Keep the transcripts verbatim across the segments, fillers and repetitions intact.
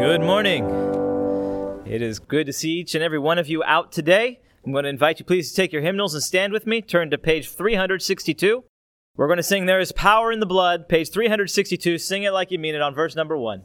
Good morning. It is good to see each and every one of you out today. I'm going to invite you please to take your hymnals and stand with me. Turn to page three sixty-two. We're going to sing There Is Power in the Blood, page three sixty-two. Sing it like you mean it on verse number one.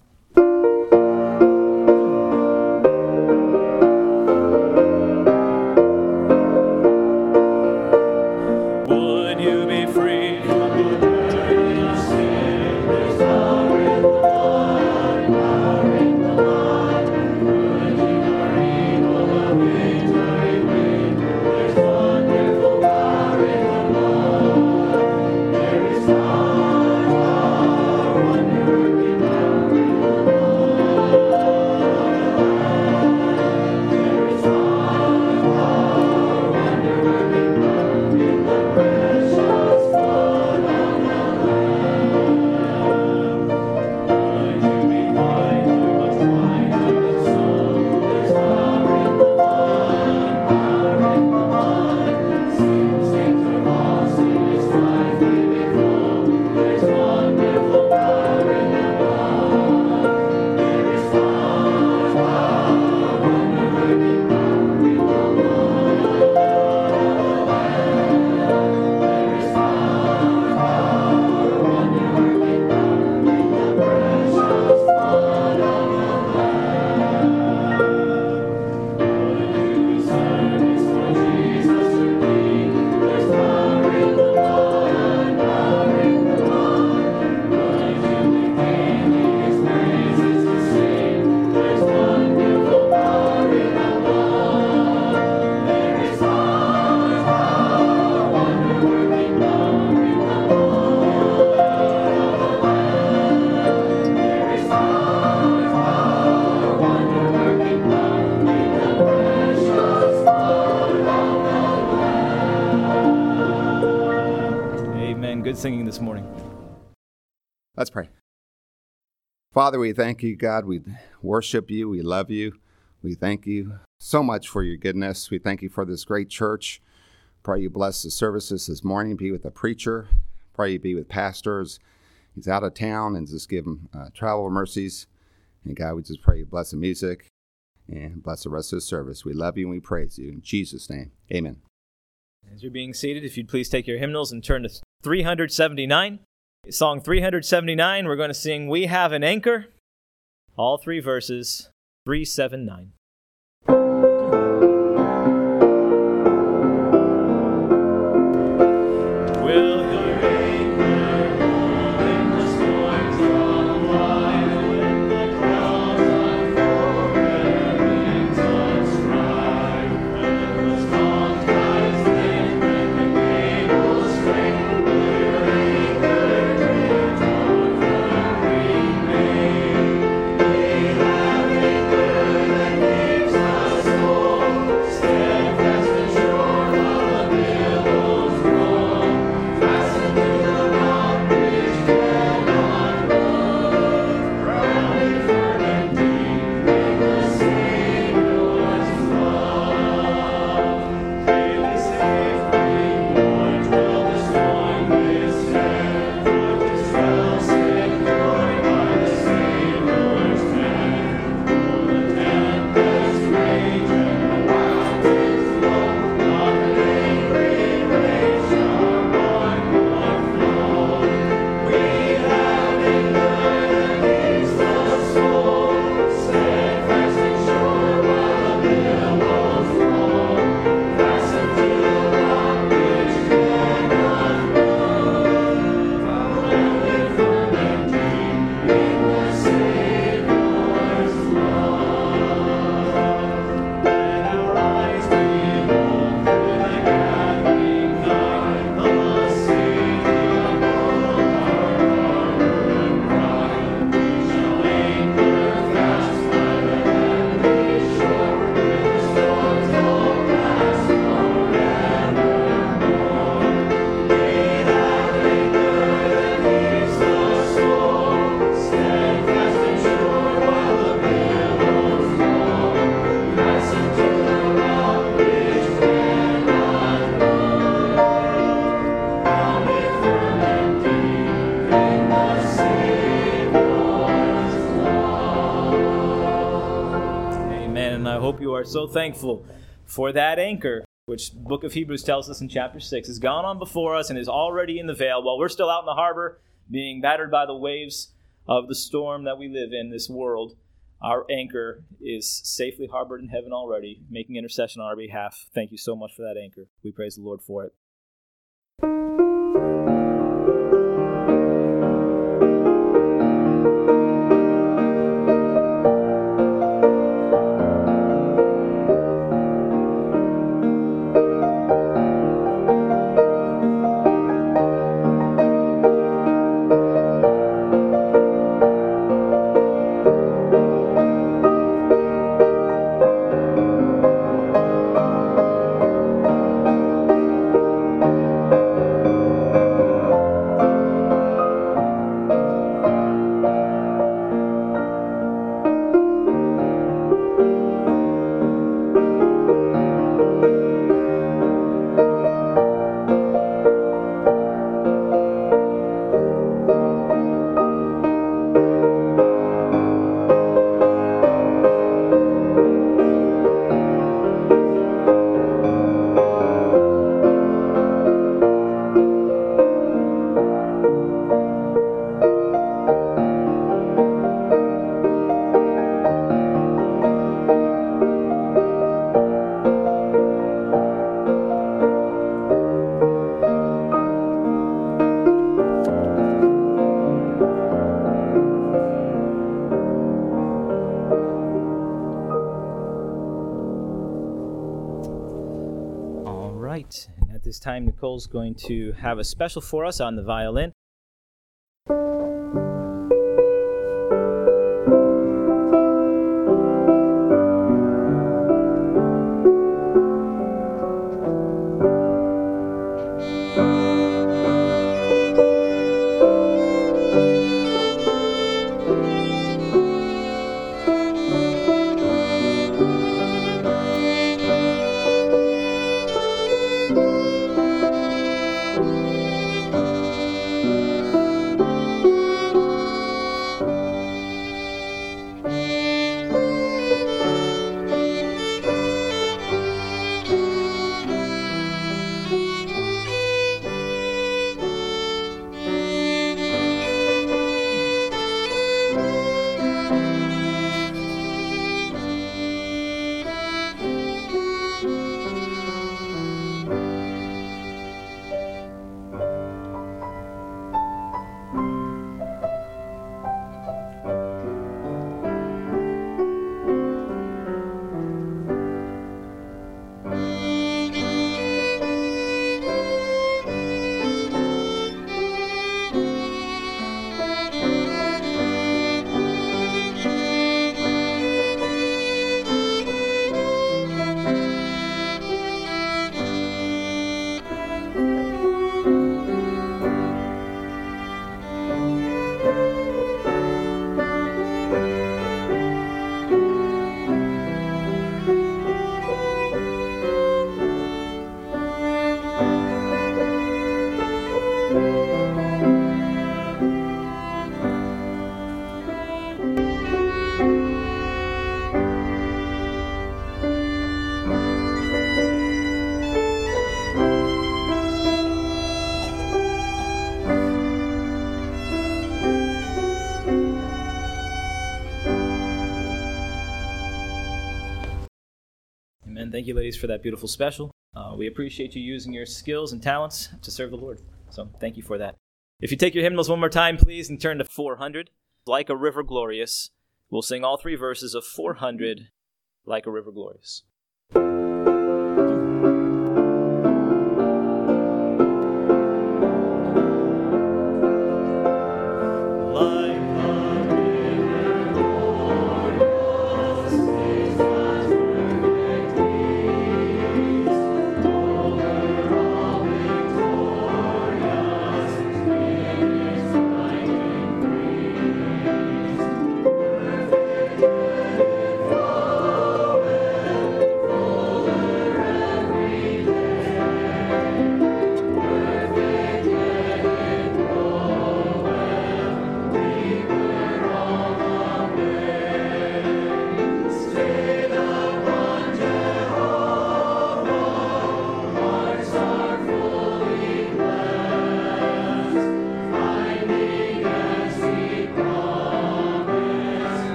Singing this morning. Let's pray. Father, we thank you, God. We worship you. We love you. We thank you so much for your goodness. We thank you for this great church. Pray you bless the services this morning. Be with the preacher. Pray you be with pastors. He's out of town, and just give him uh, travel mercies. And God, we just pray you bless the music and bless the rest of the service. We love you and we praise you. In Jesus' name, amen. As you're being seated, if you'd please take your hymnals and turn to three seventy-nine. Song three seventy-nine, we're going to sing We Have an Anchor. All three verses, three seventy-nine. Will your anchor hold in the storms of life when the clouds unfold their wings on strife, when the storm tides lift and the cables strain? We have anchor that and I hope you are so thankful for that anchor, which the book of Hebrews tells us in chapter six, has gone on before us and is already in the veil while we're still out in the harbor being battered by the waves of the storm that we live in this world. Our anchor is safely harbored in heaven already, making intercession on our behalf. Thank you so much for that anchor. We praise the Lord for it. And at this time, Nicole's going to have a special for us on the violin. Amen. Thank you, ladies, for that beautiful special. Uh, we appreciate you using your skills and talents to serve the Lord. So thank you for that. If you take your hymnals one more time, please, and turn to four hundred, Like a River Glorious. We'll sing all three verses of four hundred, Like a River Glorious. Perfect,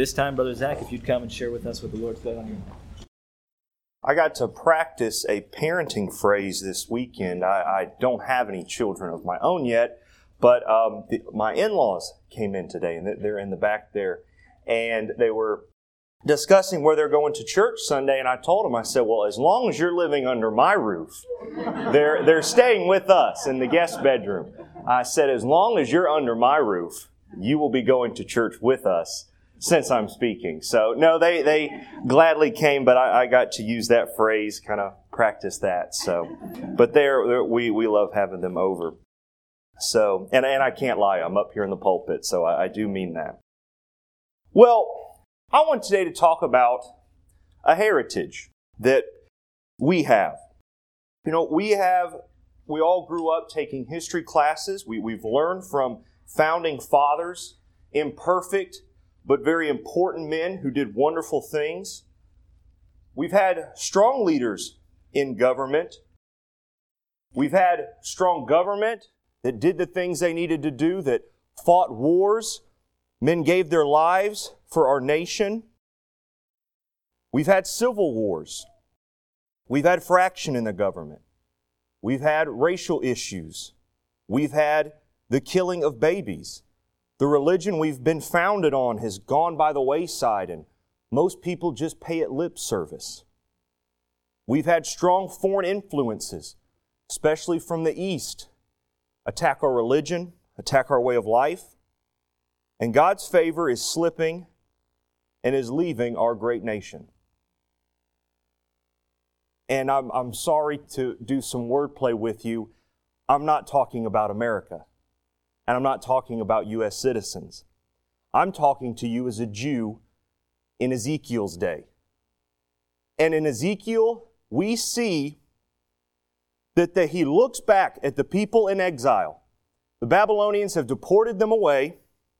this time, Brother Zach, if you'd come and share with us what the Lord's laid on your heart. I got to practice a parenting phrase this weekend. I, I don't have any children of my own yet, but um, the, my in-laws came in today, and they're in the back there, and they were discussing where they're going to church Sunday, and I told them, I said, well, as long as you're living under my roof, they're, they're staying with us in the guest bedroom. I said, as long as you're under my roof, you will be going to church with us since I'm speaking. So, no, they, they gladly came, but I, I got to use that phrase, kind of practice that. So, but they're, we, we love having them over. So, and, and I can't lie, I'm up here in the pulpit, so I, I do mean that. Well, I want today to talk about a heritage that we have. You know, we have, we all grew up taking history classes. We, we've learned from founding fathers, imperfect, but very important men who did wonderful things. We've had strong leaders in government. We've had strong government that did the things they needed to do, that fought wars. Men gave their lives for our nation. We've had civil wars. We've had fraction in the government. We've had racial issues. We've had the killing of babies. The religion we've been founded on has gone by the wayside, and most people just pay it lip service. We've had strong foreign influences, especially from the East, attack our religion, attack our way of life, and God's favor is slipping and is leaving our great nation. And I'm, I'm sorry to do some wordplay with you. I'm not talking about America. And I'm not talking about U S citizens. I'm talking to you as a Jew in Ezekiel's day. And in Ezekiel, we see that the, he looks back at the people in exile. The Babylonians have deported them away,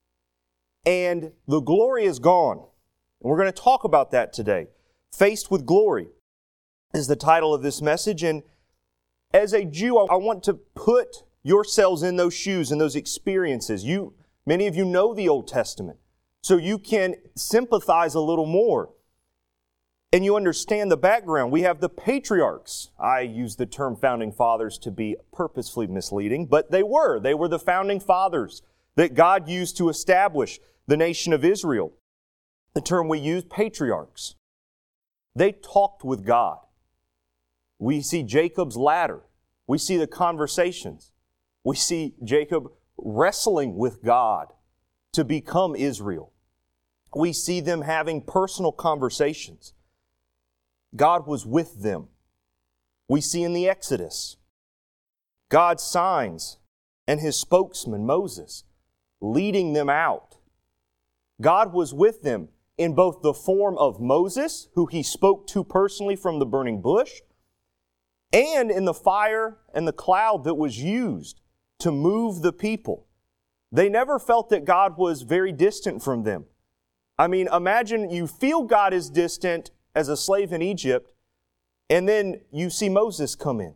and the glory is gone. And we're going to talk about that today. Faced with Glory is the title of this message. And as a Jew, I want to put yourselves in those shoes and those experiences. You, many of you know the Old Testament, so you can sympathize a little more. And you understand the background. We have the patriarchs. I use the term founding fathers to be purposefully misleading, but they were. They were the founding fathers that God used to establish the nation of Israel. The term we use, patriarchs. They talked with God. We see Jacob's ladder. We see the conversations. We see Jacob wrestling with God to become Israel. We see them having personal conversations. God was with them. We see in the Exodus God's signs and His spokesman, Moses, leading them out. God was with them in both the form of Moses, who He spoke to personally from the burning bush, and in the fire and the cloud that was used to move the people. They never felt that God was very distant from them. I mean, imagine you feel God is distant as a slave in Egypt, and then you see Moses come in.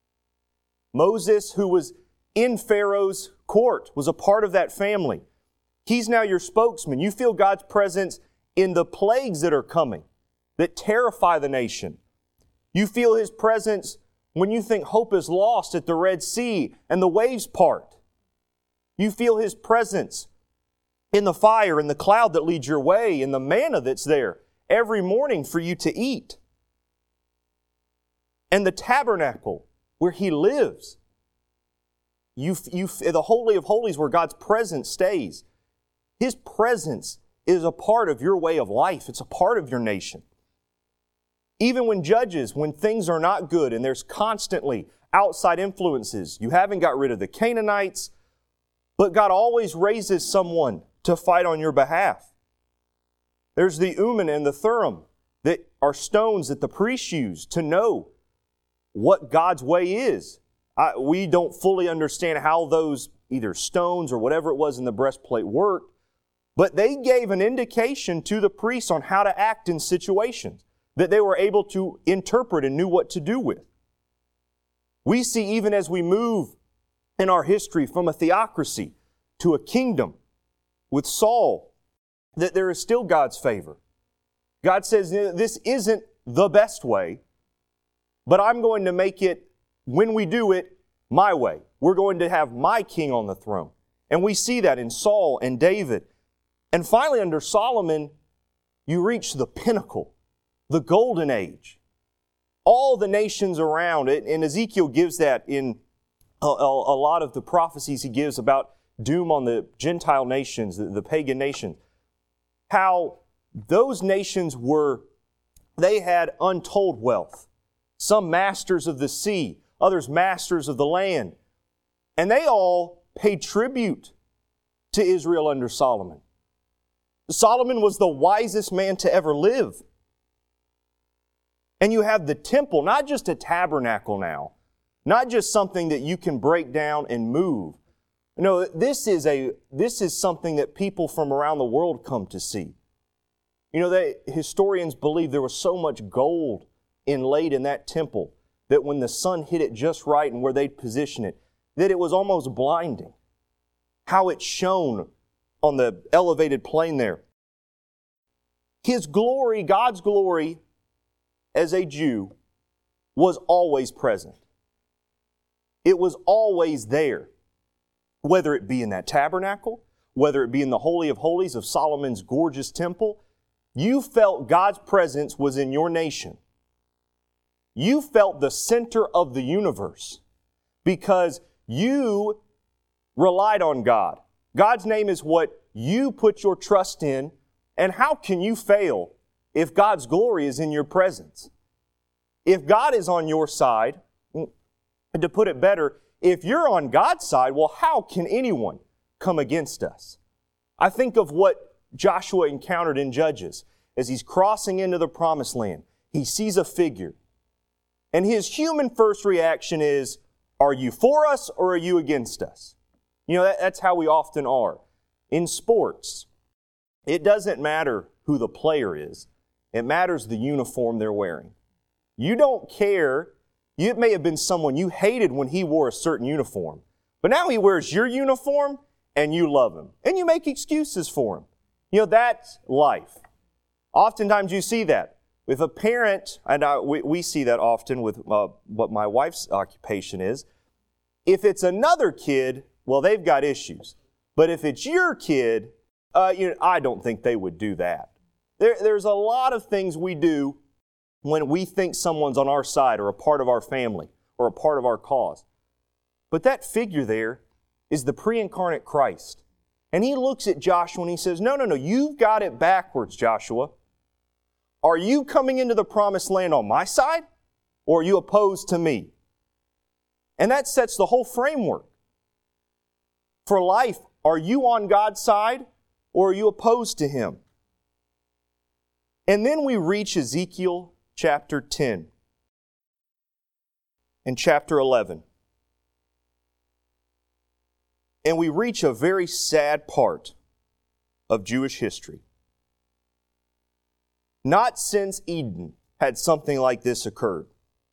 Moses, who was in Pharaoh's court, was a part of that family. He's now your spokesman. You feel God's presence in the plagues that are coming, that terrify the nation. You feel His presence when you think hope is lost at the Red Sea and the waves part. You feel His presence in the fire, in the cloud that leads your way, in the manna that's there every morning for you to eat. And the tabernacle where He lives. You, you, the Holy of Holies where God's presence stays. His presence is a part of your way of life. It's a part of your nation. Even when judges, when things are not good and there's constantly outside influences, you haven't got rid of the Canaanites, but God always raises someone to fight on your behalf. There's the Urim and the Thummim that are stones that the priests use to know what God's way is. I, we don't fully understand how those either stones or whatever it was in the breastplate worked, but they gave an indication to the priests on how to act in situations that they were able to interpret and knew what to do with. We see even as we move in our history from a theocracy to a kingdom with Saul that there is still God's favor. God says, this isn't the best way, but I'm going to make it, when we do it, my way. We're going to have my king on the throne. And we see that in Saul and David. And finally, under Solomon, you reach the pinnacle, the golden age. All the nations around it, and Ezekiel gives that in a, a, a lot of the prophecies he gives about doom on the Gentile nations, the, the pagan nations. How those nations were, they had untold wealth. Some masters of the sea, others masters of the land. And they all paid tribute to Israel under Solomon. Solomon was the wisest man to ever live. And you have the temple, not just a tabernacle now, not just something that you can break down and move. No, this is a this is something that people from around the world come to see. You know, they, historians believe there was so much gold inlaid in that temple that when the sun hit it just right and where they'd position it, that it was almost blinding. How it shone on the elevated plane there. His glory, God's glory, as a Jew, was always present. It was always there. Whether it be in that tabernacle, whether it be in the Holy of Holies of Solomon's gorgeous temple, you felt God's presence was in your nation. You felt the center of the universe because you relied on God. God's name is what you put your trust in, and how can you fail if God's glory is in your presence? If God is on your side, and to put it better, if you're on God's side, well, how can anyone come against us? I think of what Joshua encountered in Judges as he's crossing into the promised land. He sees a figure. And his human first reaction is, are you for us or are you against us? You know, that, that's how we often are. In sports, it doesn't matter who the player is. It matters the uniform they're wearing. You don't care. It may have been someone you hated when he wore a certain uniform. But now he wears your uniform and you love him. And you make excuses for him. You know, that's life. Oftentimes you see that. If a parent, and I, we, we see that often with uh, what my wife's occupation is, if it's another kid, well, they've got issues. But if it's your kid, uh, you know, I don't think they would do that. There, there's a lot of things we do when we think someone's on our side or a part of our family or a part of our cause. But that figure there is the pre-incarnate Christ. And he looks at Joshua and he says, no, no, no, you've got it backwards, Joshua. Are you coming into the promised land on my side or are you opposed to me? And that sets the whole framework. For life, are you on God's side or are you opposed to Him? And then we reach Ezekiel chapter ten and chapter eleven. And we reach a very sad part of Jewish history. Not since Eden had something like this occurred.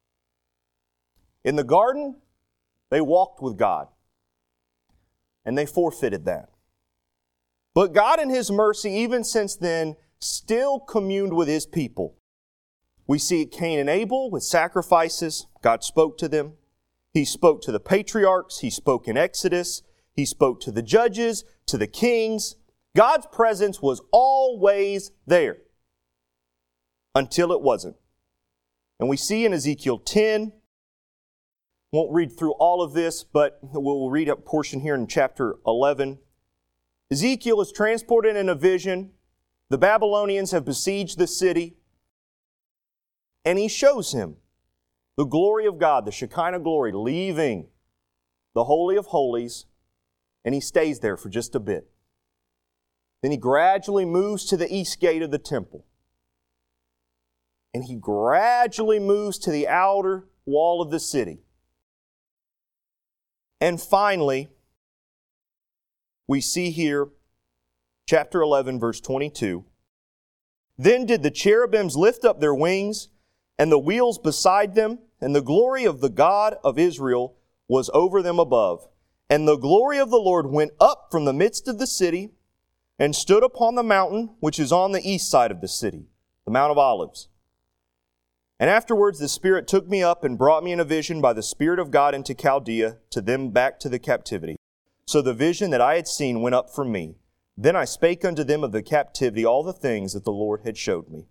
In the garden, they walked with God. And they forfeited that. But God in His mercy, even since then, still communed with His people. We see Cain and Abel with sacrifices. God spoke to them. He spoke to the patriarchs. He spoke in Exodus. He spoke to the judges, to the kings. God's presence was always there until it wasn't. And we see in Ezekiel ten, won't read through all of this, but we'll read a portion here in chapter eleven. Ezekiel is transported in a vision. The Babylonians have besieged the city. And he shows him the glory of God, the Shekinah glory, leaving the Holy of Holies. And he stays there for just a bit. Then he gradually moves to the east gate of the temple. And he gradually moves to the outer wall of the city. And finally, we see here, chapter eleven, verse twenty-two. Then did the cherubims lift up their wings, and the wheels beside them, and the glory of the God of Israel was over them above. And the glory of the Lord went up from the midst of the city, and stood upon the mountain which is on the east side of the city, the Mount of Olives. And afterwards the Spirit took me up and brought me in a vision by the Spirit of God into Chaldea, to them back to the captivity. So the vision that I had seen went up from me. Then I spake unto them of the captivity all the things that the Lord had showed me.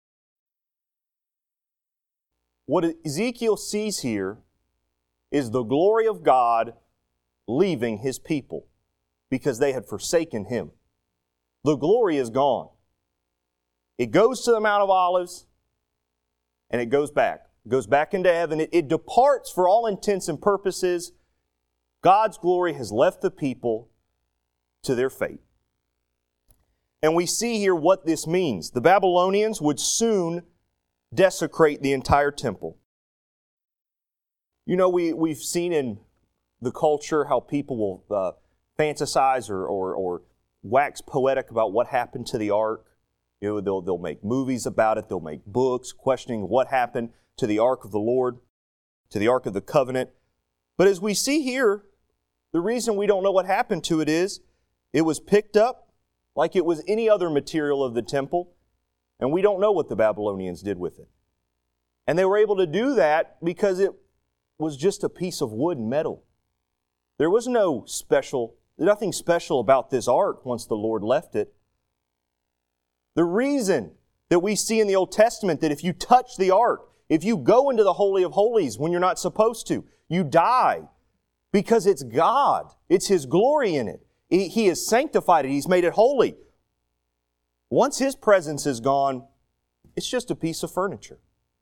What Ezekiel sees here is the glory of God leaving His people because they had forsaken Him. The glory is gone. It goes to the Mount of Olives, and it goes back. It goes back into heaven. It, it departs for all intents and purposes. God's glory has left the people to their fate. And we see here what this means. The Babylonians would soon desecrate the entire temple. You know, we, we've seen in the culture how people will uh, fantasize or, or, or wax poetic about what happened to the ark. You know, they'll, they'll make movies about it. They'll make books questioning what happened to the ark of the Lord, to the ark of the covenant. But as we see here, the reason we don't know what happened to it is it was picked up like it was any other material of the temple, and we don't know what the Babylonians did with it. And they were able to do that because it was just a piece of wood and metal. There was no special, nothing special about this ark once the Lord left it. The reason that we see in the Old Testament that if you touch the ark, if you go into the Holy of Holies when you're not supposed to, you die because it's God. It's His glory in it. He has sanctified it. He's made it holy. Once His presence is gone, it's just a piece of furniture.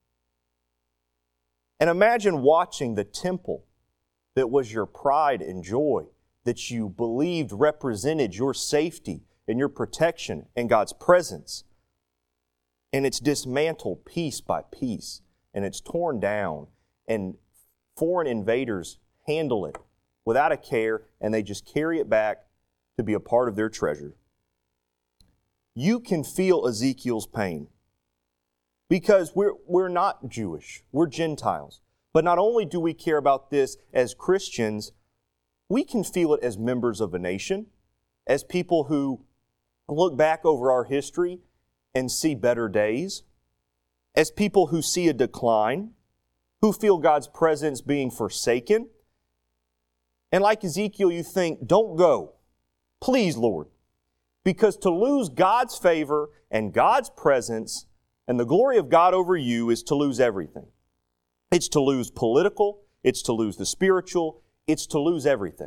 And imagine watching the temple that was your pride and joy, that you believed represented your safety and your protection and God's presence. And it's dismantled piece by piece, and it's torn down, and foreign invaders handle it without a care, and they just carry it back to be a part of their treasure. You can feel Ezekiel's pain because we're, we're not Jewish, we're Gentiles. But not only do we care about this as Christians, we can feel it as members of a nation, as people who look back over our history and see better days, as people who see a decline, who feel God's presence being forsaken. And like Ezekiel, you think, don't go. Please, Lord. Because to lose God's favor and God's presence and the glory of God over you is to lose everything. It's to lose political, it's to lose the spiritual, it's to lose everything.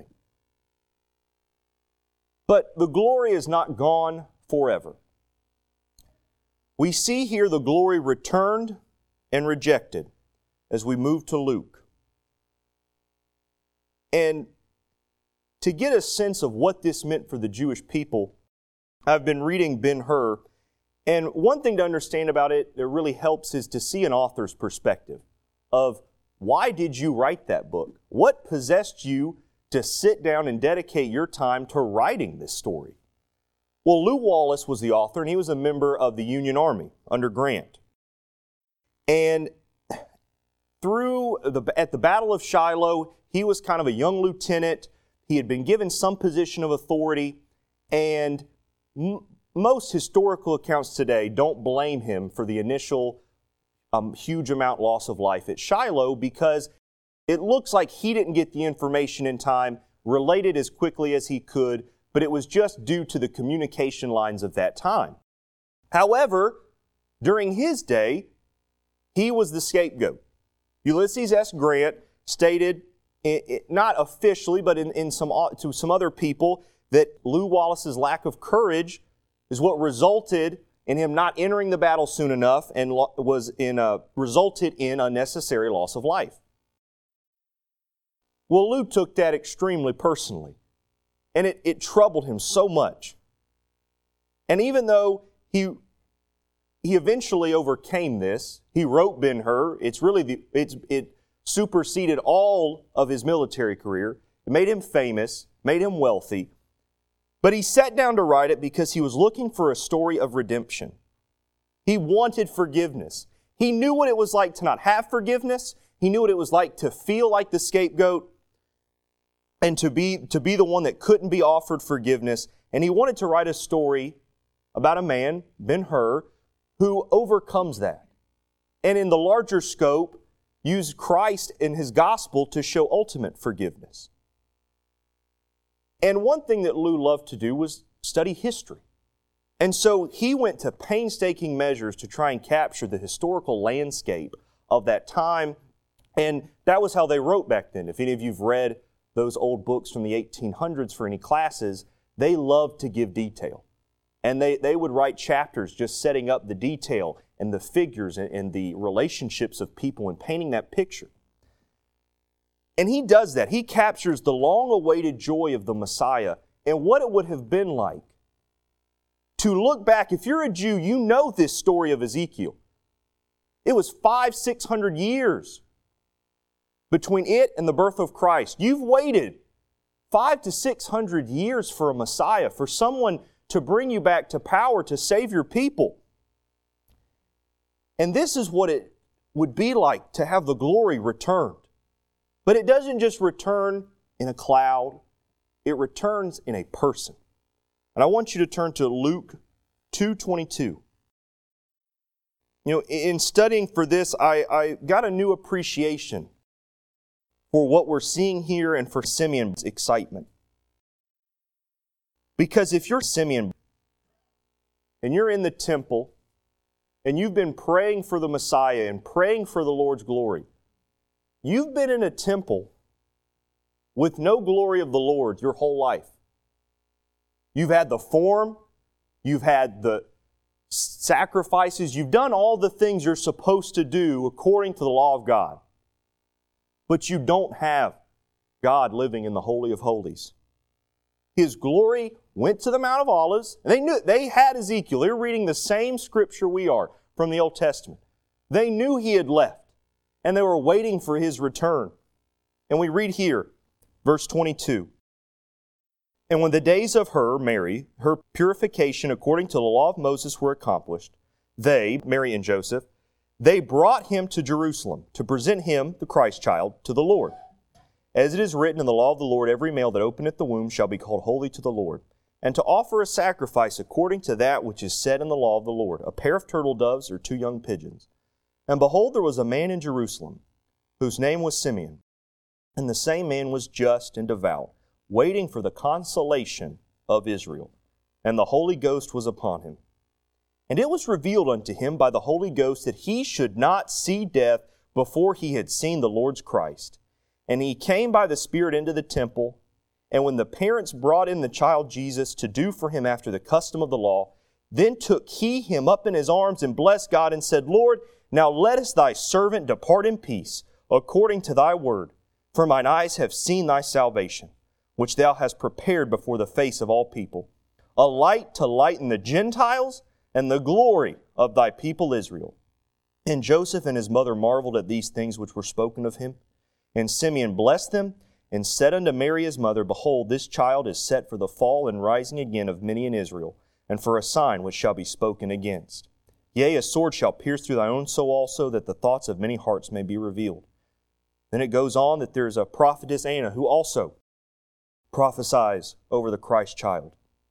But the glory is not gone forever. We see here the glory returned and rejected as we move to Luke. And to get a sense of what this meant for the Jewish people, I've been reading Ben-Hur, and one thing to understand about it that really helps is to see an author's perspective of why did you write that book? What possessed you to sit down and dedicate your time to writing this story? Well, Lew Wallace was the author, and he was a member of the Union Army under Grant. And through the, at the Battle of Shiloh, he was kind of a young lieutenant. He had been given some position of authority, and m- most historical accounts today don't blame him for the initial um, huge amount loss of life at Shiloh because it looks like he didn't get the information in time, related as quickly as he could, but it was just due to the communication lines of that time. However, during his day, he was the scapegoat. Ulysses S. Grant stated, it, it, not officially, but in, in some to some other people, that Lew Wallace's lack of courage is what resulted in him not entering the battle soon enough and lo- was in a, resulted in unnecessary loss of life. Well, Lew took that extremely personally, and it, it troubled him so much. And even though he he eventually overcame this, he wrote Ben-Hur. It's really the it's it superseded all of his military career. It made him famous, made him wealthy. But he sat down to write it because he was looking for a story of redemption. He wanted forgiveness. He knew what it was like to not have forgiveness. He knew what it was like to feel like the scapegoat and to be, to be the one that couldn't be offered forgiveness. And he wanted to write a story about a man, Ben-Hur, who overcomes that. And in the larger scope, use Christ and His gospel to show ultimate forgiveness. And one thing that Lou loved to do was study history. And so he went to painstaking measures to try and capture the historical landscape of that time. And that was how they wrote back then. If any of you have read those old books from the eighteen hundreds for any classes, they loved to give detail. And they, they would write chapters just setting up the detail and the figures and, and the relationships of people and painting that picture. And he does that. He captures the long-awaited joy of the Messiah and what it would have been like to look back. If you're a Jew, you know this story of Ezekiel. It was five, six hundred years between it and the birth of Christ. You've waited five to six hundred years for a Messiah, for someone to bring you back to power, to save your people. And this is what it would be like to have the glory returned. But it doesn't just return in a cloud. It returns in a person. And I want you to turn to Luke two twenty-two. You know, in studying for this, I, I got a new appreciation for what we're seeing here and for Simeon's excitement. Because if you're Simeon and you're in the temple and you've been praying for the Messiah and praying for the Lord's glory, you've been in a temple with no glory of the Lord your whole life. You've had the form, you've had the sacrifices, you've done all the things you're supposed to do according to the law of God. But you don't have God living in the Holy of Holies. His glory went to the Mount of Olives. And they knew they had Ezekiel. They were reading the same scripture we are from the Old Testament. They knew He had left, and they were waiting for His return. And we read here, verse twenty-two. And when the days of her, Mary, her purification according to the law of Moses were accomplished, they, Mary and Joseph, they brought Him to Jerusalem to present Him, the Christ child, to the Lord. As it is written in the law of the Lord, every male that openeth the womb shall be called holy to the Lord, and to offer a sacrifice according to that which is said in the law of the Lord, a pair of turtle doves or two young pigeons. And behold, there was a man in Jerusalem, whose name was Simeon, and the same man was just and devout, waiting for the consolation of Israel. And the Holy Ghost was upon him. And it was revealed unto him by the Holy Ghost that he should not see death before he had seen the Lord's Christ. And he came by the Spirit into the temple. And when the parents brought in the child Jesus to do for him after the custom of the law, then took he him up in his arms and blessed God and said, Lord, now lettest thy servant depart in peace, according to thy word. For mine eyes have seen thy salvation, which thou hast prepared before the face of all people, a light to lighten the Gentiles and the glory of thy people Israel. And Joseph and his mother marveled at these things which were spoken of him. And Simeon blessed them, and said unto Mary his mother, Behold, this child is set for the fall and rising again of many in Israel, and for a sign which shall be spoken against. Yea, a sword shall pierce through thy own soul also, that the thoughts of many hearts may be revealed. Then it goes on that there is a prophetess Anna, who also prophesies over the Christ child.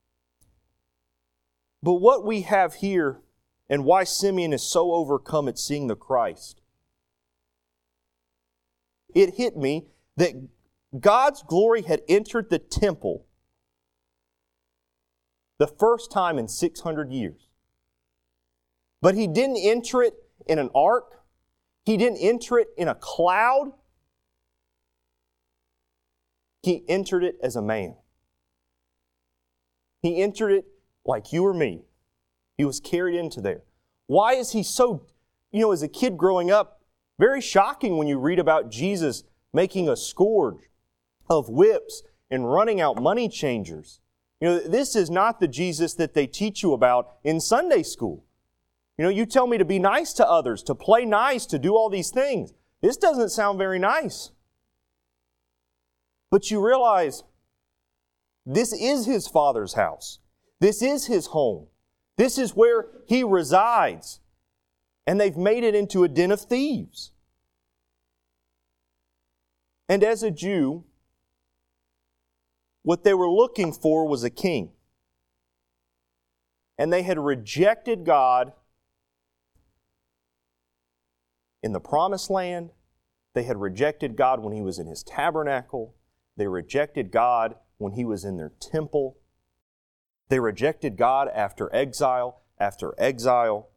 But what we have here, and why Simeon is so overcome at seeing the Christ, it hit me that God's glory had entered the temple the first time in six hundred years. But He didn't enter it in an ark. He didn't enter it in a cloud. He entered it as a man. He entered it like you or me. He was carried into there. Why is He so, you know, as a kid growing up, very shocking when you read about Jesus making a scourge of whips and running out money changers. You know, this is not the Jesus that they teach you about in Sunday school. You know, you tell me to be nice to others, to play nice, to do all these things. This doesn't sound very nice. But you realize this is His Father's house. This is His home. This is where He resides. And they've made it into a den of thieves. And as a Jew, what they were looking for was a king. And they had rejected God in the promised land. They had rejected God when He was in His tabernacle. They rejected God when He was in their temple. They rejected God after exile, after exile.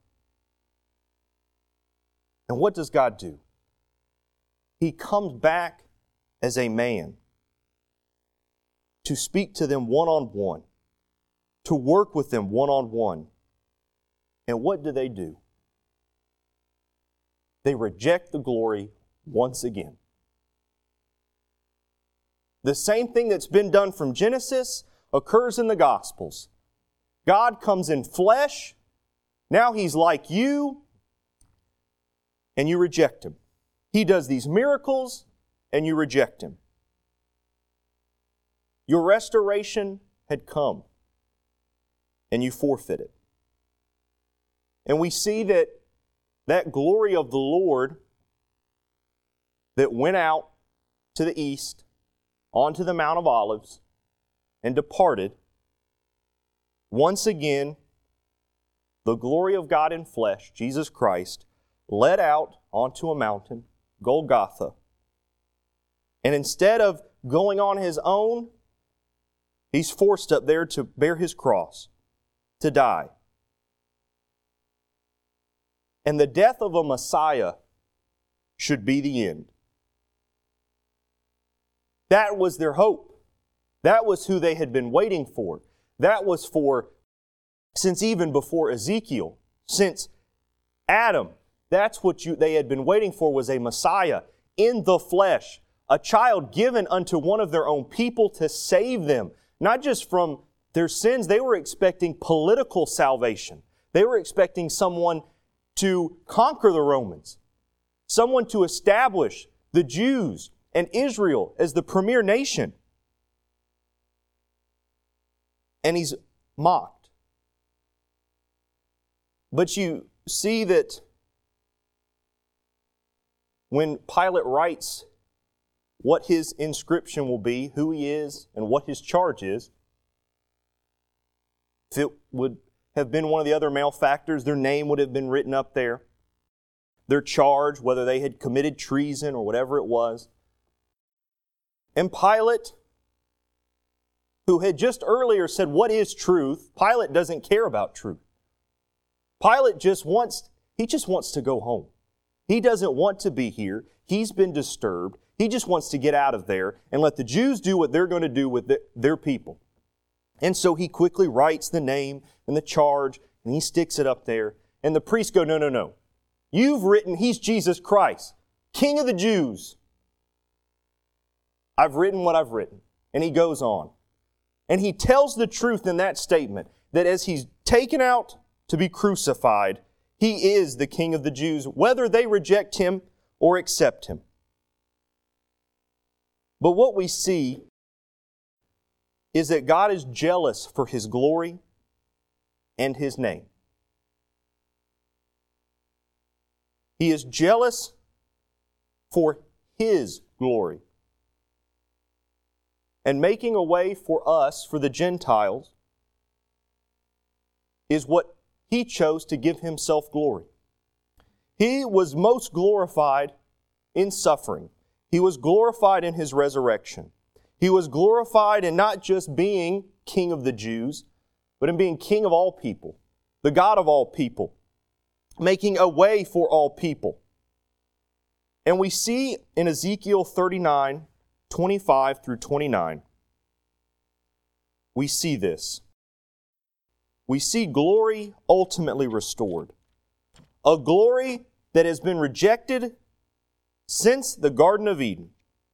And what does God do? He comes back as a man to speak to them one-on-one, to work with them one-on-one. And what do they do? They reject the glory once again. The same thing that's been done from Genesis occurs in the Gospels. God comes in flesh. Now He's like you, and you reject Him. He does these miracles, and you reject Him. Your restoration had come, and you forfeit it. And we see that that glory of the Lord that went out to the east, onto the Mount of Olives, and departed, once again, the glory of God in flesh, Jesus Christ, led out onto a mountain, Golgotha. And instead of going on His own, He's forced up there to bear His cross, to die. And the death of a Messiah should be the end. That was their hope. That was who they had been waiting for. That was for, since even before Ezekiel, since Adam, that's what you, they had been waiting for, was a Messiah in the flesh, a child given unto one of their own people to save them, not just from their sins. They were expecting political salvation. They were expecting someone to conquer the Romans, someone to establish the Jews and Israel as the premier nation. And He's mocked. But you see that when Pilate writes what his inscription will be, who he is, and what his charge is, if it would have been one of the other malefactors, their name would have been written up there. Their charge, whether they had committed treason or whatever it was. And Pilate, who had just earlier said, what is truth? Pilate doesn't care about truth. Pilate just wants, he just wants to go home. He doesn't want to be here. He's been disturbed. He just wants to get out of there and let the Jews do what they're going to do with the, their people. And so he quickly writes the name and the charge, and he sticks it up there. And the priests go, no, no, no. You've written He's Jesus Christ, King of the Jews. I've written what I've written. And he goes on. And he tells the truth in that statement, that as He's taken out to be crucified, He is the King of the Jews, whether they reject Him or accept Him. But what we see is that God is jealous for His glory and His name. He is jealous for His glory. And making a way for us, for the Gentiles, is what He chose to give Himself glory. He was most glorified in suffering. He was glorified in His resurrection. He was glorified in not just being King of the Jews, but in being King of all people, the God of all people, making a way for all people. And we see in Ezekiel thirty-nine, twenty-five through twenty-nine, we see this. We see glory ultimately restored. A glory that has been rejected since the Garden of Eden.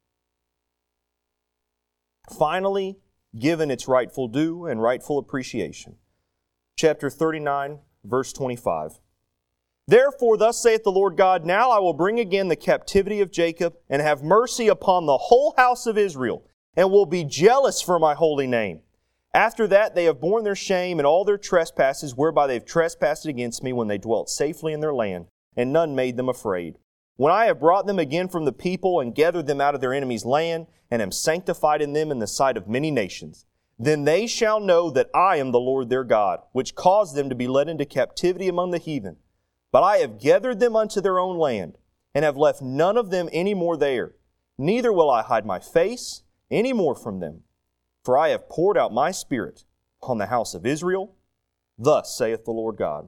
Finally, given its rightful due and rightful appreciation. Chapter thirty-nine, verse twenty-five. Therefore, thus saith the Lord God, now I will bring again the captivity of Jacob, and have mercy upon the whole house of Israel, and will be jealous for my holy name. After that they have borne their shame and all their trespasses, whereby they have trespassed against me when they dwelt safely in their land, and none made them afraid. When I have brought them again from the people, and gathered them out of their enemies' land, and am sanctified in them in the sight of many nations, Then they shall know that I am the Lord their God, which caused them to be led into captivity among the heathen. But I have gathered them unto their own land, and have left none of them any more there. Neither will I hide my face any more from them. For I have poured out my Spirit on the house of Israel. Thus saith the Lord God.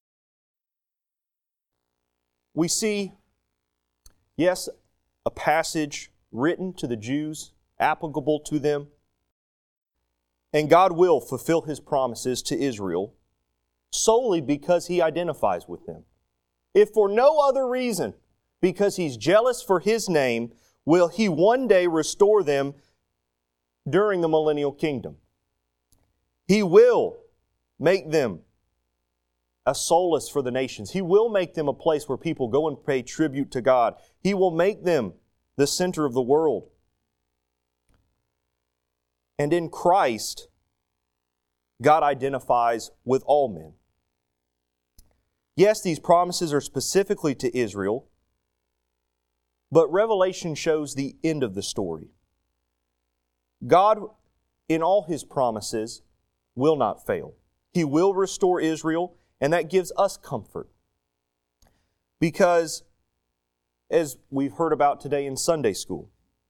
We see, yes, a passage written to the Jews, applicable to them. And God will fulfill His promises to Israel solely because He identifies with them. If for no other reason, because He's jealous for His name, will He one day restore them during the millennial kingdom. He will make them a solace for the nations. He will make them a place where people go and pay tribute to God. He will make them the center of the world. And in Christ, God identifies with all men. Yes, these promises are specifically to Israel, but Revelation shows the end of the story. God, in all His promises, will not fail. He will restore Israel, and that gives us comfort. Because, as we've heard about today in Sunday school,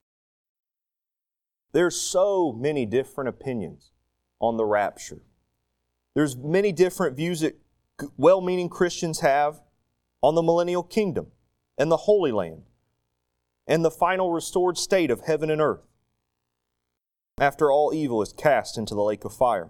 there's so many different opinions on the rapture. There's many different views that well-meaning Christians have on the millennial kingdom and the Holy Land and the final restored state of heaven and earth after all evil is cast into the lake of fire.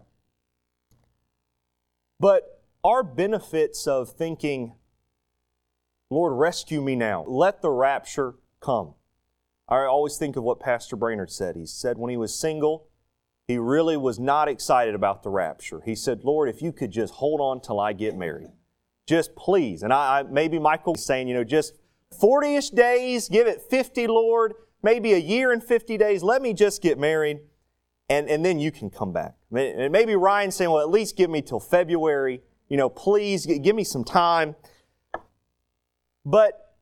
But our benefits of thinking, Lord, rescue me now, let the rapture come. I always think of what Pastor Brainerd said. He said when he was single, he really was not excited about the rapture. He said, Lord, if you could just hold on till I get married. Just please. And I, I maybe Michael was saying, you know, just forty-ish days, give it fifty, Lord, maybe a year and fifty days, let me just get married, and, and then you can come back. And maybe Ryan saying, well, at least give me till February. You know, please give me some time. But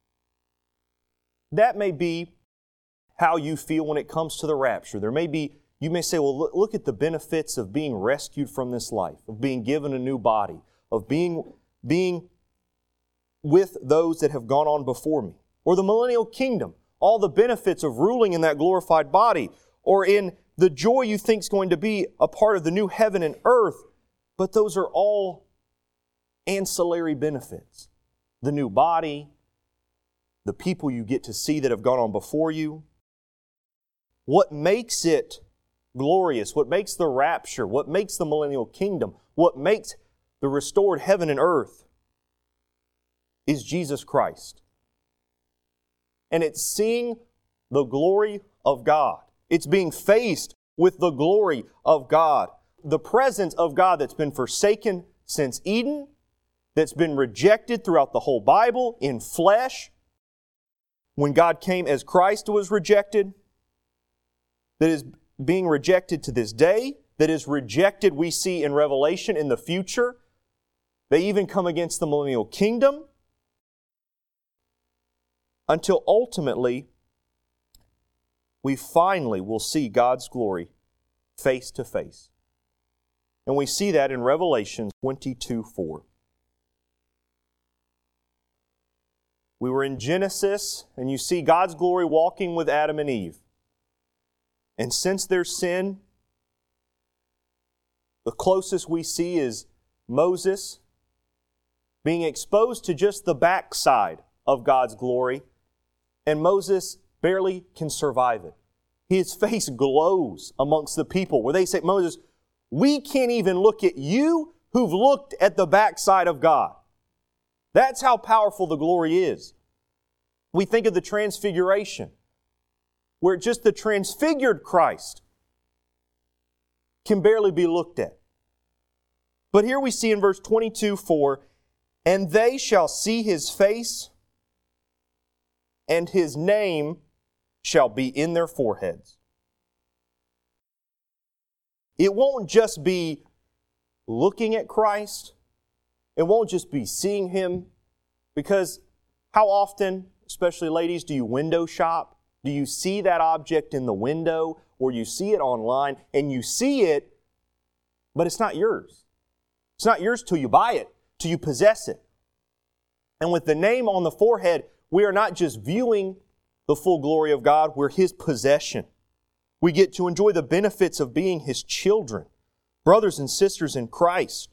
that may be how you feel when it comes to the rapture. There may be, you may say, well, look, look at the benefits of being rescued from this life, of being given a new body, of being, being with those that have gone on before me. Or the millennial kingdom, all the benefits of ruling in that glorified body, or in the joy you think is going to be a part of the new heaven and earth. But those are all ancillary benefits. The new body, the people you get to see that have gone on before you. What makes it glorious, what makes the rapture, what makes the millennial kingdom, what makes the restored heaven and earth is Jesus Christ. And it's seeing the glory of God. It's being faced with the glory of God. The presence of God that's been forsaken since Eden, that's been rejected throughout the whole Bible in flesh. When God came as Christ was rejected, that is being rejected to this day, that is rejected, we see in Revelation in the future. They even come against the millennial kingdom until ultimately we finally will see God's glory face to face. And we see that in Revelation twenty-two four. We were in Genesis, and you see God's glory walking with Adam and Eve. And since their sin, the closest we see is Moses being exposed to just the backside of God's glory, and Moses barely can survive it. His face glows amongst the people, where they say, Moses, we can't even look at you who've looked at the backside of God. That's how powerful the glory is. We think of the Transfiguration, where just the transfigured Christ can barely be looked at. But here we see in verse twenty-two four, and they shall see His face, and His name shall be in their foreheads. It won't just be looking at Christ. It won't just be seeing Him. Because how often, especially ladies, do you window shop? Do you see that object in the window, or you see it online, and you see it, but it's not yours? It's not yours till you buy it, till you possess it. And with the name on the forehead, we are not just viewing the full glory of God, we're His possession. We get to enjoy the benefits of being His children, brothers and sisters in Christ.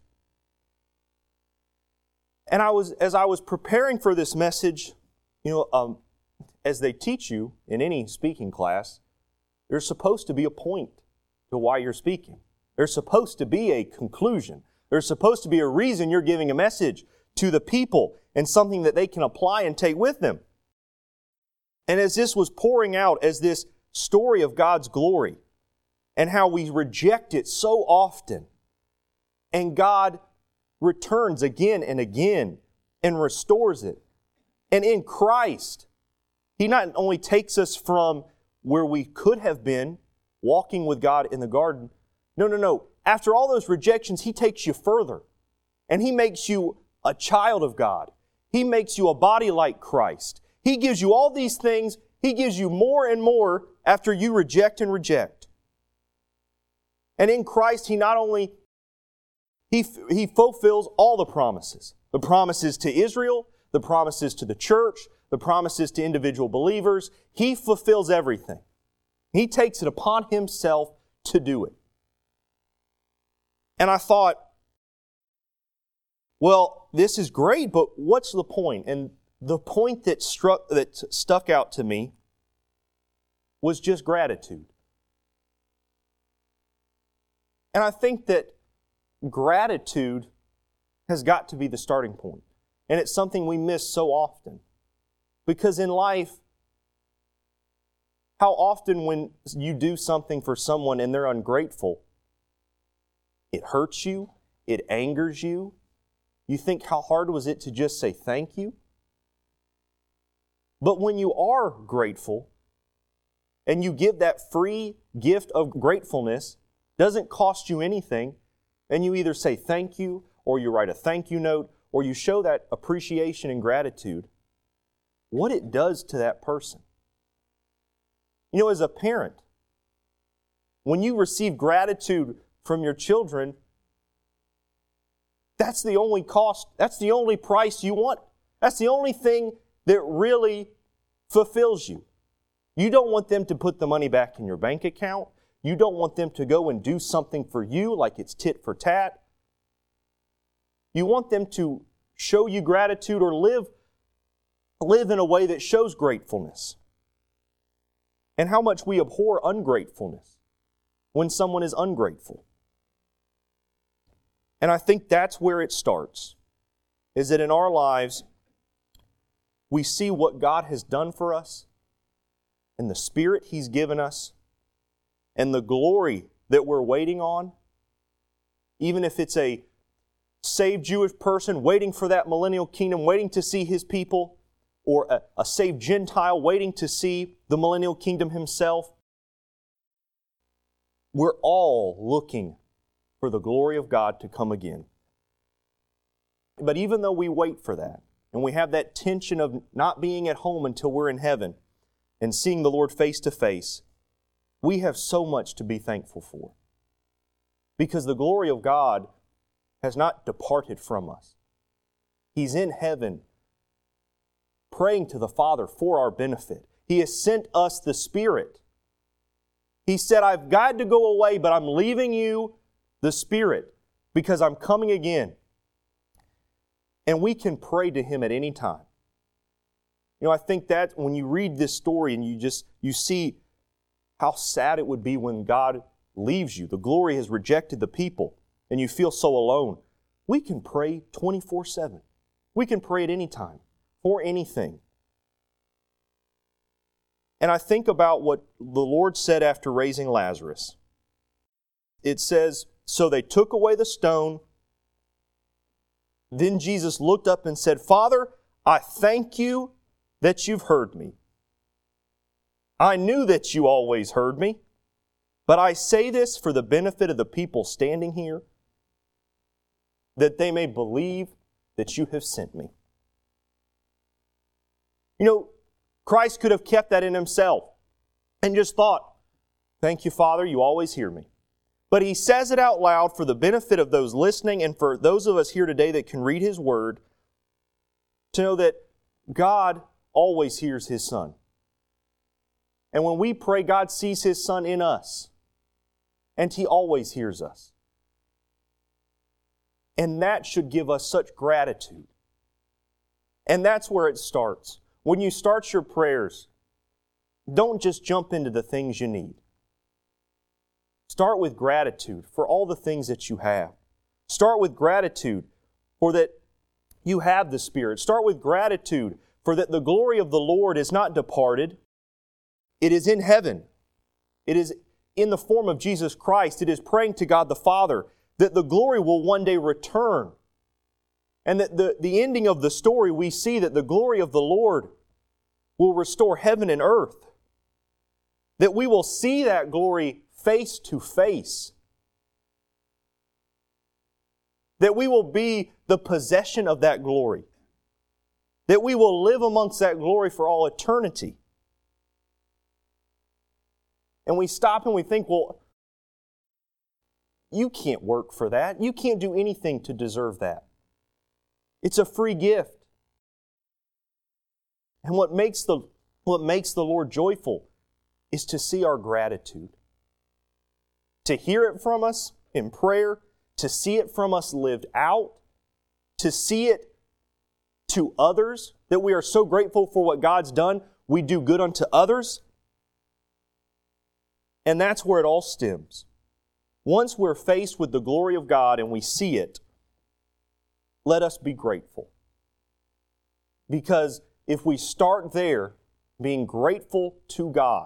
And I was, as I was preparing for this message, you know, um, as they teach you in any speaking class, there's supposed to be a point to why you're speaking. There's supposed to be a conclusion. There's supposed to be a reason you're giving a message to the people and something that they can apply and take with them. And as this was pouring out, as this story of God's glory and how we reject it so often, and God returns again and again and restores it. And in Christ, He not only takes us from where we could have been, walking with God in the garden. No, no, no. After all those rejections, He takes you further. And He makes you a child of God. He makes you a body like Christ. He gives you all these things. He gives you more and more after you reject and reject. And in Christ, He not only, He, he fulfills all the promises. The promises to Israel, the promises to the church, the promises to individual believers. He fulfills everything. He takes it upon Himself to do it. And I thought, well, this is great, but what's the point? And the point that struck, that stuck out to me was just gratitude. And I think that gratitude has got to be the starting point. And it's something we miss so often. Because in life, how often when you do something for someone and they're ungrateful, it hurts you, it angers you. You think, how hard was it to just say thank you? But when you are grateful and you give that free gift of gratefulness, doesn't cost you anything, and you either say thank you, or you write a thank you note, or you show that appreciation and gratitude, what it does to that person. You know, as a parent, when you receive gratitude from your children, that's the only cost, that's the only price you want. That's the only thing that really fulfills you. You don't want them to put the money back in your bank account. You don't want them to go and do something for you like it's tit for tat. You want them to show you gratitude or live, live in a way that shows gratefulness. And how much we abhor ungratefulness when someone is ungrateful. And I think that's where it starts, is that in our lives, we see what God has done for us and the Spirit He's given us and the glory that we're waiting on. Even if it's a saved Jewish person waiting for that millennial kingdom, waiting to see His people, or a, a saved Gentile waiting to see the millennial kingdom himself, we're all looking for the glory of God to come again. But even though we wait for that, and we have that tension of not being at home until we're in heaven and seeing the Lord face to face, we have so much to be thankful for. Because the glory of God has not departed from us. He's in heaven praying to the Father for our benefit. He has sent us the Spirit. He said, I've got to go away, but I'm leaving you the Spirit because I'm coming again. And we can pray to Him at any time. You know, I think that when you read this story and you just, you see how sad it would be when God leaves you. The glory has rejected the people and you feel so alone. We can pray twenty-four seven. We can pray at any time for anything. And I think about what the Lord said after raising Lazarus. It says, so they took away the stone. Then Jesus looked up and said, Father, I thank you that you've heard me. I knew that you always heard me, but I say this for the benefit of the people standing here, that they may believe that you have sent me. You know, Christ could have kept that in Himself. and just thought, thank you, Father, you always hear me. But he says it out loud for the benefit of those listening and for those of us here today that can read His Word to know that God always hears His Son. And when we pray, God sees His Son in us. And He always hears us. And that should give us such gratitude. And that's where it starts. When you start your prayers, don't just jump into the things you need. Start with gratitude for all the things that you have. Start with gratitude for that you have the Spirit. Start with gratitude for that the glory of the Lord is not departed. It is in heaven. It is in the form of Jesus Christ. It is praying to God the Father that the glory will one day return. And that the, the ending of the story, we see that the glory of the Lord will restore heaven and earth. That we will see that glory face to face. That we will be the possession of that glory. That we will live amongst that glory for all eternity. And we stop and we think, well, you can't work for that. You can't do anything to deserve that. It's a free gift. And what makes the, what makes the Lord joyful is to see our gratitude. To hear it from us in prayer, to see it from us lived out, to see it to others, that we are so grateful for what God's done, we do good unto others. And that's where it all stems. Once we're faced with the glory of God and we see it, let us be grateful. Because if we start there, being grateful to God,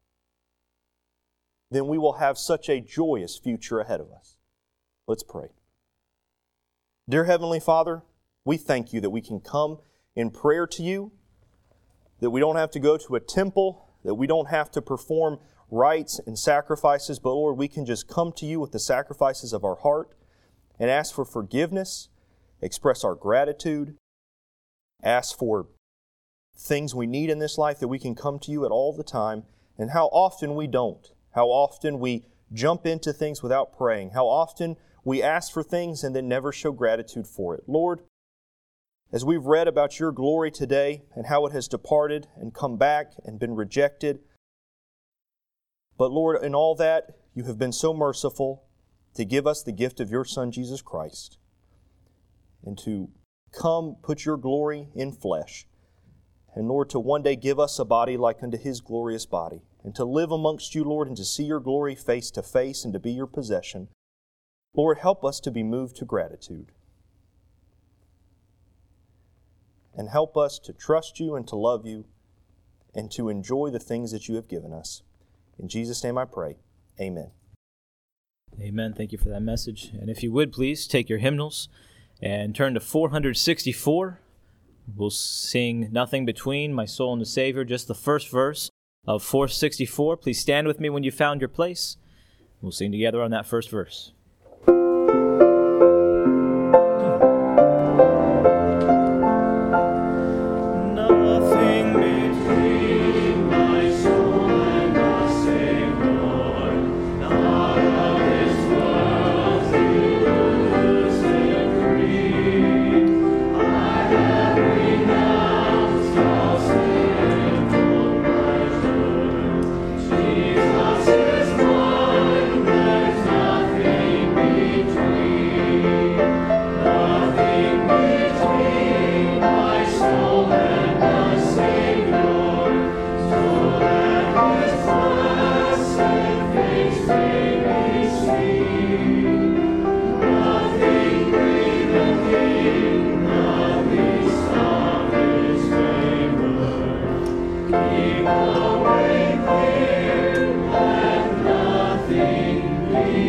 then we will have such a joyous future ahead of us. Let's pray. Dear Heavenly Father, we thank You that we can come in prayer to You, that we don't have to go to a temple, that we don't have to perform rites and sacrifices, but Lord, we can just come to You with the sacrifices of our heart and ask for forgiveness, express our gratitude, ask for things we need in this life, that we can come to You at all the time, and how often we don't. How often we jump into things without praying. How often we ask for things and then never show gratitude for it. Lord, as we've read about Your glory today and how it has departed and come back and been rejected, but Lord, in all that, You have been so merciful to give us the gift of Your Son, Jesus Christ, and to come put Your glory in flesh. And Lord, to one day give us a body like unto His glorious body, and to live amongst You, Lord, and to see Your glory face to face and to be Your possession. Lord, help us to be moved to gratitude. And help us to trust You and to love You and to enjoy the things that You have given us. In Jesus' name I pray. Amen. Amen. Thank you for that message. And if you would, please take your hymnals and turn to four sixty-four. We'll sing Nothing Between My Soul and the Savior, just the first verse of four sixty-four. Please stand with me when you found your place. We'll sing together on that first verse. Nothing between my soul and the Savior, not of this world to lose and free. I have renounced all sinful pleasure. Jesus is mine, there's nothing between, nothing between my soul and the Savior, so that His blessed face may be seen. Nothing grieveth Him, the least of His favor. Keep the way clear, let nothing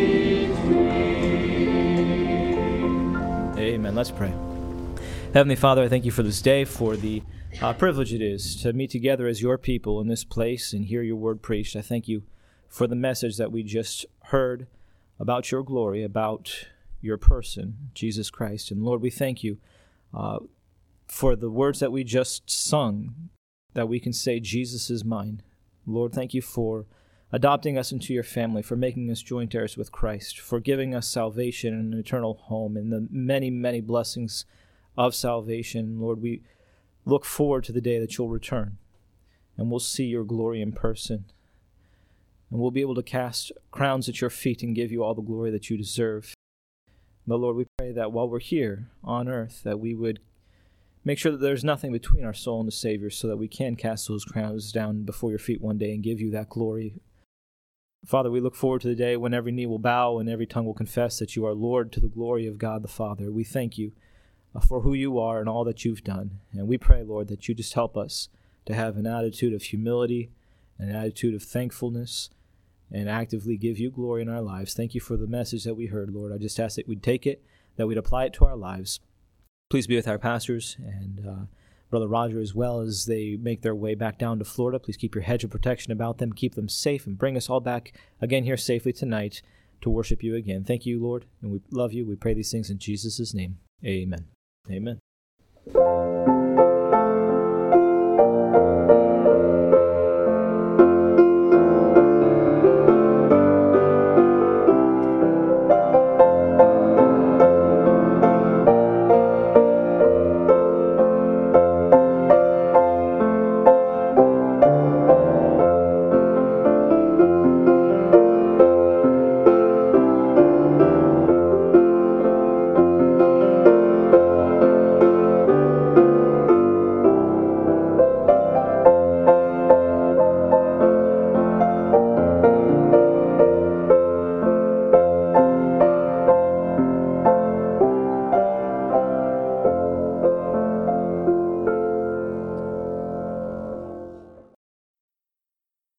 between. Amen. Let's pray. Heavenly Father, I thank You for this day, for the uh, privilege it is to meet together as Your people in this place and hear Your word preached. I thank You for the message that we just heard about Your glory, about Your person, Jesus Christ. And Lord, we thank You uh, for the words that we just sung, that we can say, Jesus is mine. Lord, thank you for adopting us into your family, for making us joint heirs with Christ, for giving us salvation and an eternal home, and the many, many blessings of salvation. Lord, we look forward to the day that you'll return, and we'll see your glory in person, and we'll be able to cast crowns at your feet and give you all the glory that you deserve. But Lord, we pray that while we're here on earth, that we would make sure that there's nothing between our soul and the Savior, so that we can cast those crowns down before your feet one day and give you that glory. Father, we look forward to the day when every knee will bow and every tongue will confess that you are Lord, to the glory of God the Father. We thank you for who you are and all that you've done. And we pray, Lord, that you just help us to have an attitude of humility, an attitude of thankfulness, and actively give you glory in our lives. Thank you for the message that we heard, Lord. I just ask that we'd take it, that we'd apply it to our lives. Please be with our pastors and uh, Brother Roger as well as they make their way back down to Florida. Please keep your hedge of protection about them, keep them safe, and bring us all back again here safely tonight to worship you again. Thank you, Lord, and we love you. We pray these things in Jesus' name. Amen. Amen.